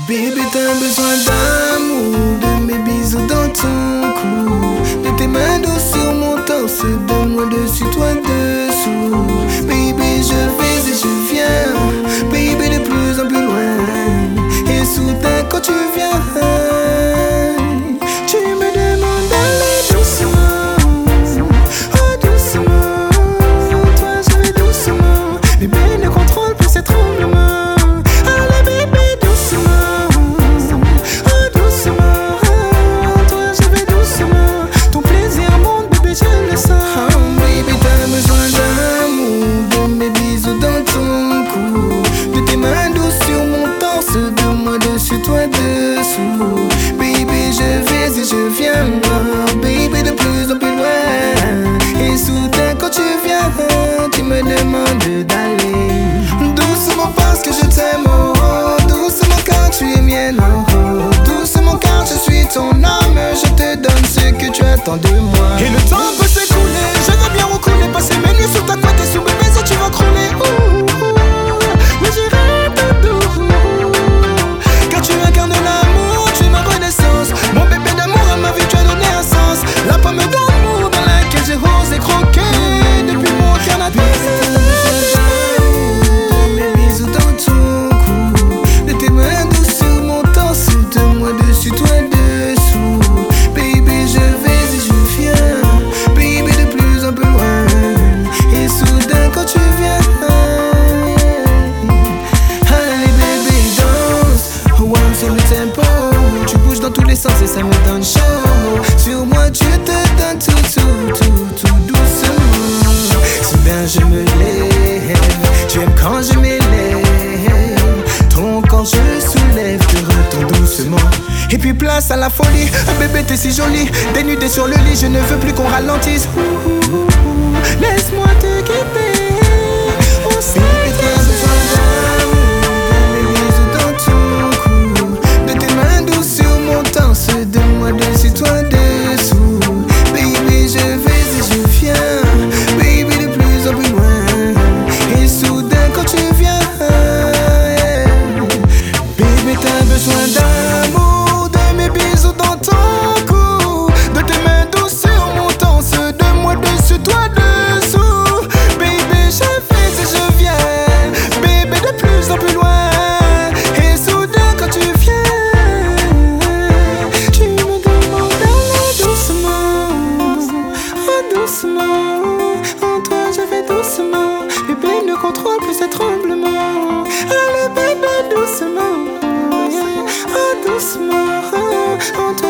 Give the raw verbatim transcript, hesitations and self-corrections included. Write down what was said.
Bébé, t'as besoin d'amour, de mes bisous dans ton cou, de tes mains douces sur mon torse, de moi dessus, toi dessous. Baby, je vais et je viens, baby, de plus en plus loin. Et soudain quand tu viens, tu me demandes d'aller doucement, oh doucement. Toi je vais doucement, bébé ne contrôle plus ces tremblements. Allez bébé doucement, oh doucement. Toi je vais doucement, ton plaisir monte bébé je le sens. Oh baby t'as besoin d'amour, de mes bisous dans ton cou, de tes mains douces sur mon torse, de moi dessus toi dessous. Baby je vais et je viens, oh, baby de plus en plus loin. Et soudain quand tu viens, tu me demandes d'aller doucement parce que je t'aime, oh, oh, doucement car tu es mienne, oh, oh, doucement car je suis ton âme. Je te donne ce que tu attends de moi. Et le temps peut s'écouler, je veux bien recouler, passer mes nuits sous ta couette et sous mes baisers tu vas crouler. Ouh, ouh, mais j'irai tout doux, car tu incarnes l'amour, tu es ma renaissance. Mon bébé d'amour à ma vie tu as donné un sens. La pomme d'amour dans laquelle j'ai osé croquer depuis mon canapé. De mes bisous dans ton cou, de tes mains douces sur mon torse, de moi dessus, toi dessous. Baby je vais et je viens, baby de plus en plus loin. Et soudain quand tu viens, allez baby danse, oh I'm sur le tempo. Tu bouges dans tous les sens et ça me donne chaud. Sur moi tu te donnes tout, tout, tout, tout doucement. Soudain je me lève, tu aimes quand je m'élève. Ton corps je soulève, te retourne doucement. Et puis place à la folie, bébé t'es si jolie, dénudée sur le lit, je ne veux plus qu'on ralentisse. Ouh, ouh, ouh, laisse-moi te quitter, on sait que mes bisous dans ton cou, de tes mains douces sur mon torse, de moi dessus, toi dessous. Baby je vais et je viens, baby de plus en plus loin. Et soudain quand tu viens, yeah. Baby t'as besoin d'amour, de mes bisous dans ton cou, de tes mains douces sur mon torse, de moi dessus, toi dessous. Baby je fais et je viens, baby de plus en plus loin. Et soudain quand tu viens, tu me demandes d'aller doucement, oh doucement. En toi je vais doucement, bébé ne contrôle plus ces tremblements. Allez bébé doucement, oh doucement. En toi